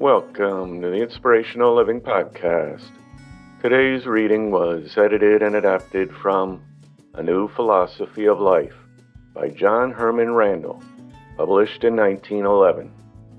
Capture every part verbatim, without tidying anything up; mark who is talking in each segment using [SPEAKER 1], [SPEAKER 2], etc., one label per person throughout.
[SPEAKER 1] Welcome to the Inspirational Living Podcast. Today's reading was edited and adapted from A New Philosophy of Life by John Herman Randall, published in nineteen eleven.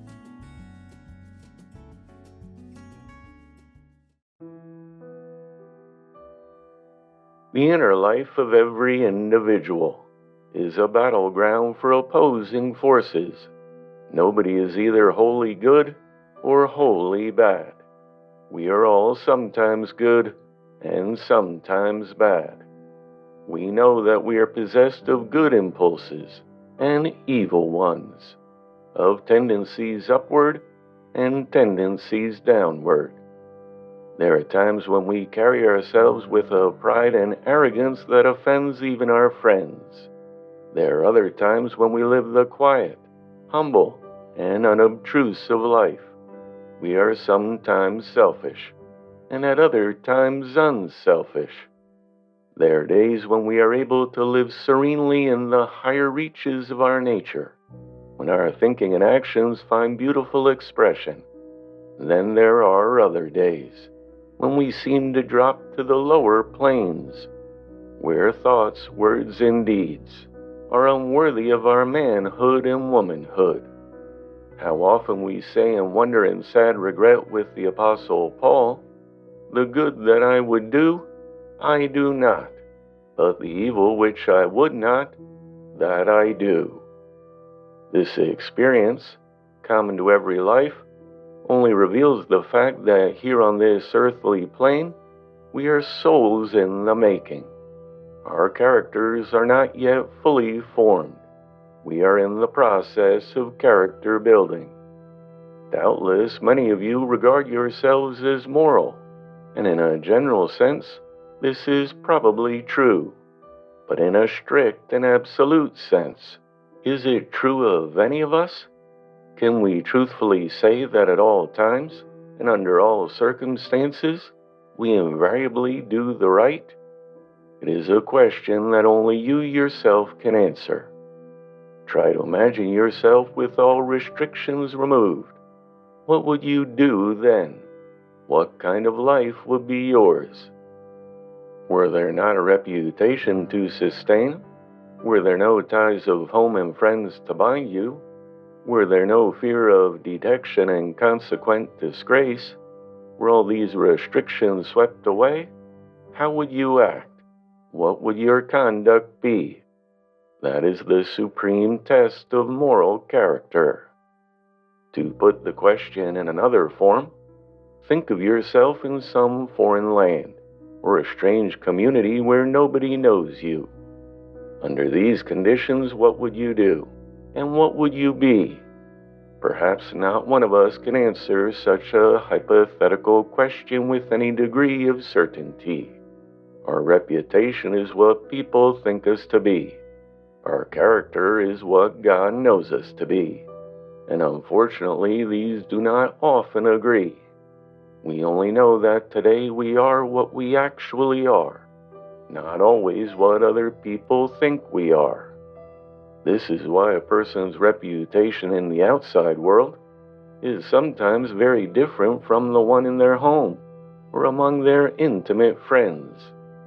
[SPEAKER 1] The inner life of every individual is a battleground for opposing forces. Nobody is either wholly good or wholly bad. We are all sometimes good and sometimes bad. We know that we are possessed of good impulses and evil ones, of tendencies upward and tendencies downward. There are times when we carry ourselves with a pride and arrogance that offends even our friends. There are other times when we live the quiet, humble, and unobtrusive life. We are sometimes selfish, and at other times unselfish. There are days when we are able to live serenely in the higher reaches of our nature, when our thinking and actions find beautiful expression. Then there are other days when we seem to drop to the lower planes, where thoughts, words, and deeds are unworthy of our manhood and womanhood. How often we say in wonder and sad regret with the Apostle Paul, "The good that I would do, I do not, but the evil which I would not, that I do." This experience, common to every life, only reveals the fact that here on this earthly plane, we are souls in the making. Our characters are not yet fully formed. We are in the process of character building. Doubtless, many of you regard yourselves as moral, and in a general sense, this is probably true. But in a strict and absolute sense, is it true of any of us? Can we truthfully say that at all times, and under all circumstances, we invariably do the right? It is a question that only you yourself can answer. Try to imagine yourself with all restrictions removed. What would you do then? What kind of life would be yours? Were there not a reputation to sustain? Were there no ties of home and friends to bind you? Were there no fear of detection and consequent disgrace? Were all these restrictions swept away? How would you act? What would your conduct be? That is the supreme test of moral character. To put the question in another form, think of yourself in some foreign land, or a strange community where nobody knows you. Under these conditions, what would you do? And what would you be? Perhaps not one of us can answer such a hypothetical question with any degree of certainty. Our reputation is what people think us to be. Our character is what God knows us to be. And unfortunately, these do not often agree. We only know that today we are what we actually are, not always what other people think we are. This is why a person's reputation in the outside world is sometimes very different from the one in their home or among their intimate friends.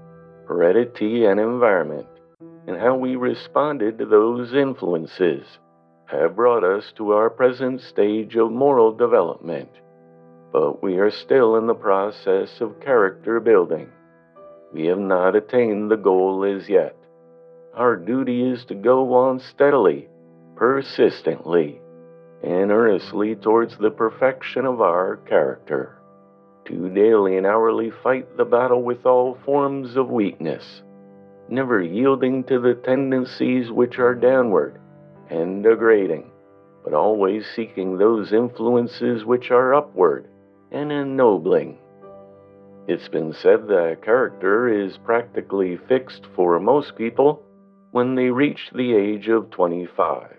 [SPEAKER 1] Heredity and environment, and how we responded to those influences, have brought us to our present stage of moral development. But we are still in the process of character building. We have not attained the goal as yet. Our duty is to go on steadily, persistently, and earnestly towards the perfection of our character. To daily and hourly fight the battle with all forms of weakness, never yielding to the tendencies which are downward and degrading, but always seeking those influences which are upward and ennobling. It's been said that character is practically fixed for most people when they reach the age of twenty-five.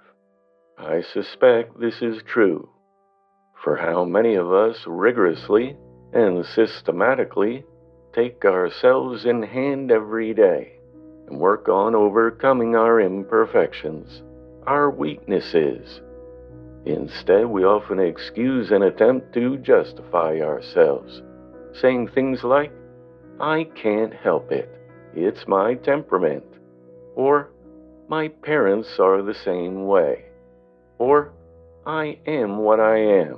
[SPEAKER 1] I suspect this is true, for how many of us rigorously and systematically take ourselves in hand every day and work on overcoming our imperfections, our weaknesses. Instead, we often excuse and attempt to justify ourselves, saying things like, I can't help it, it's my temperament, or my parents are the same way, or I am what I am.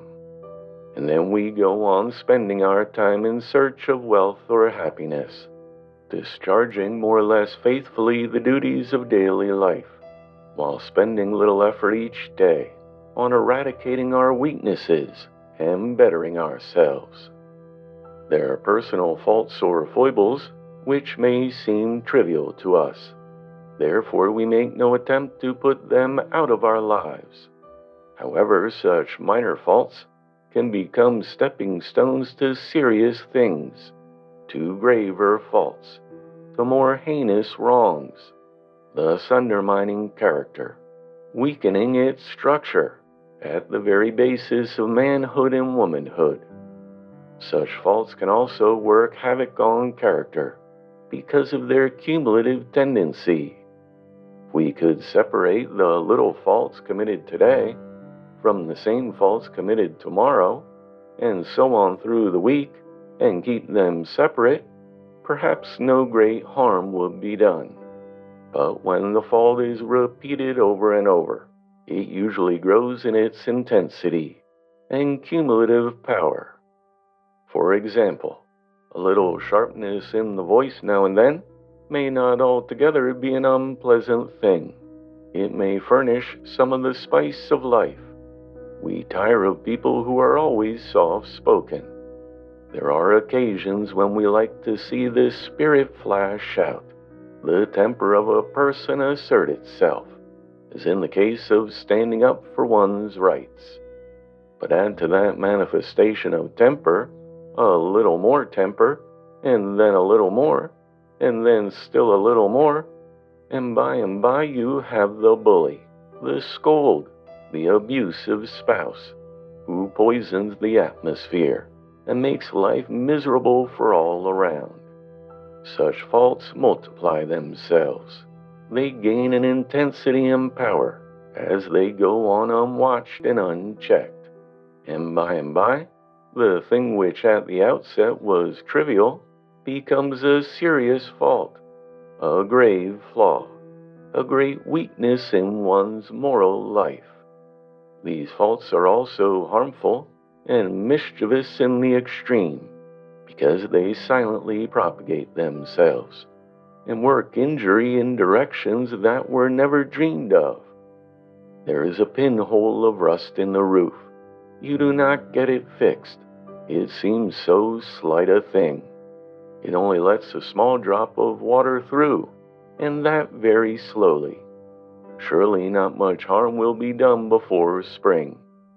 [SPEAKER 1] And then we go on spending our time in search of wealth or happiness, discharging more or less faithfully the duties of daily life, while spending little effort each day on eradicating our weaknesses and bettering ourselves. There are personal faults or foibles which may seem trivial to us. Therefore, we make no attempt to put them out of our lives. However, such minor faults can become stepping stones to serious things, to graver faults, to more heinous wrongs, thus undermining character, weakening its structure at the very basis of manhood and womanhood. Such faults can also work havoc on character because of their cumulative tendency. We could separate the little faults committed today from the same faults committed tomorrow, and so on through the week, and keep them separate, perhaps no great harm would be done. But when the fault is repeated over and over, it usually grows in its intensity and cumulative power. For example, a little sharpness in the voice now and then may not altogether be an unpleasant thing. It may furnish some of the spice of life. We tire of people who are always soft-spoken. There are occasions when we like to see the spirit flash out, the temper of a person assert itself, as in the case of standing up for one's rights. But add to that manifestation of temper a little more temper, and then a little more, and then still a little more, and by and by you have the bully, the scold, the abusive spouse, who poisons the atmosphere and makes life miserable for all around. Such faults multiply themselves. They gain in intensity and power as they go on unwatched and unchecked. And by and by, the thing which at the outset was trivial becomes a serious fault, a grave flaw, a great weakness in one's moral life. These faults are also harmful and mischievous in the extreme, because they silently propagate themselves and work injury in directions that were never dreamed of. There is a pinhole of rust in the roof. You do not get it fixed. It seems so slight a thing. It only lets a small drop of water through, and that very slowly. Surely not much harm will be done before spring.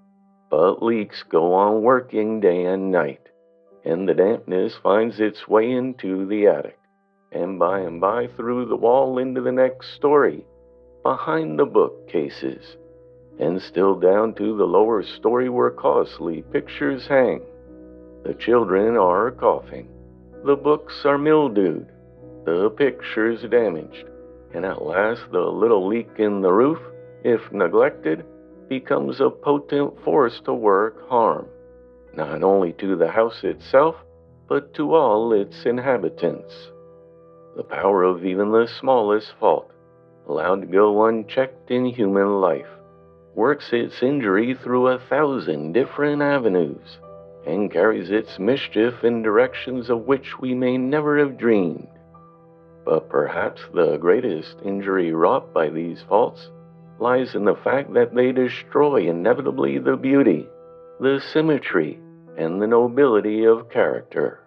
[SPEAKER 1] But leaks go on working day and night, and the dampness finds its way into the attic, and by and by through the wall into the next story, behind the bookcases, and still down to the lower story where costly pictures hang. The children are coughing, the books are mildewed, the pictures damaged, and at last the little leak in the roof, if neglected, becomes a potent force to work harm, not only to the house itself, but to all its inhabitants. The power of even the smallest fault, allowed to go unchecked in human life, works its injury through a thousand different avenues, and carries its mischief in directions of which we may never have dreamed. But perhaps the greatest injury wrought by these faults lies in the fact that they destroy inevitably the beauty, the symmetry, and the nobility of character.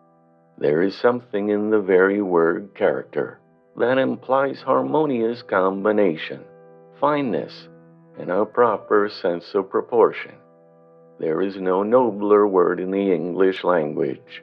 [SPEAKER 1] There is something in the very word character that implies harmonious combination, fineness, and a proper sense of proportion. There is no nobler word in the English language.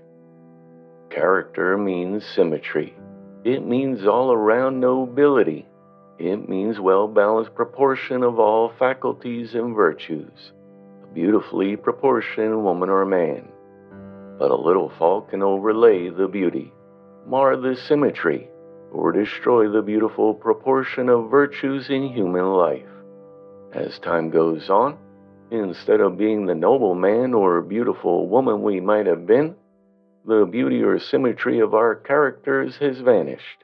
[SPEAKER 1] Character means symmetry. It means all-around nobility. It means well-balanced proportion of all faculties and virtues, a beautifully proportioned woman or man. But a little fault can overlay the beauty, mar the symmetry, or destroy the beautiful proportion of virtues in human life. As time goes on, Instead of being the noble man or beautiful woman we might have been, the beauty or symmetry of our characters has vanished.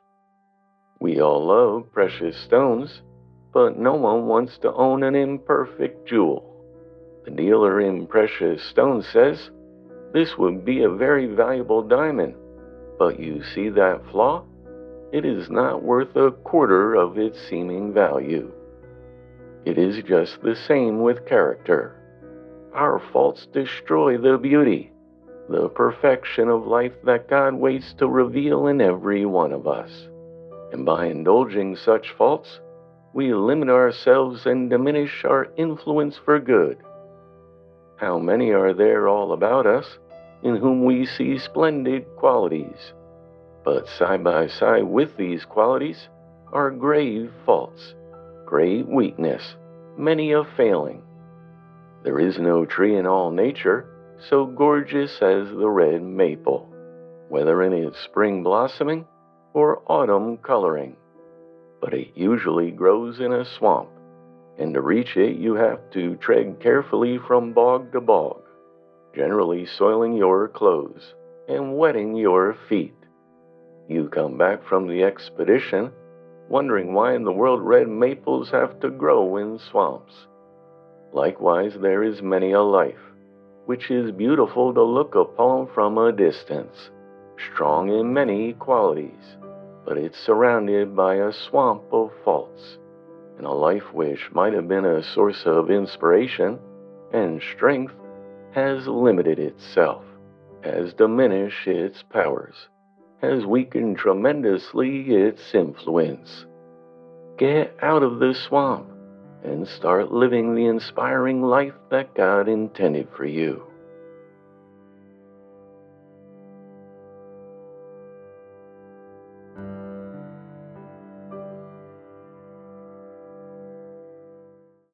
[SPEAKER 1] We all love precious stones, but no one wants to own an imperfect jewel. The dealer in precious stones says, "This would be a very valuable diamond, but you see that flaw? It is not worth a quarter of its seeming value." It is just the same with character. Our faults destroy the beauty, the perfection of life that God waits to reveal in every one of us. And by indulging such faults, we limit ourselves and diminish our influence for good. How many are there all about us in whom we see splendid qualities, but side by side with these qualities are grave faults, great weakness, many a failing. There is no tree in all nature so gorgeous as the red maple, whether in its spring blossoming or autumn coloring, but it usually grows in a swamp, and to reach it you have to tread carefully from bog to bog, generally soiling your clothes and wetting your feet. You come back from the expedition wondering why in the world red maples have to grow in swamps. Likewise, there is many a life, which is beautiful to look upon from a distance, strong in many qualities, but it's surrounded by a swamp of faults, and a life which might have been a source of inspiration and strength has limited itself, has diminished its powers, has weakened tremendously its influence. Get out of this swamp and start living the inspiring life that God intended for you.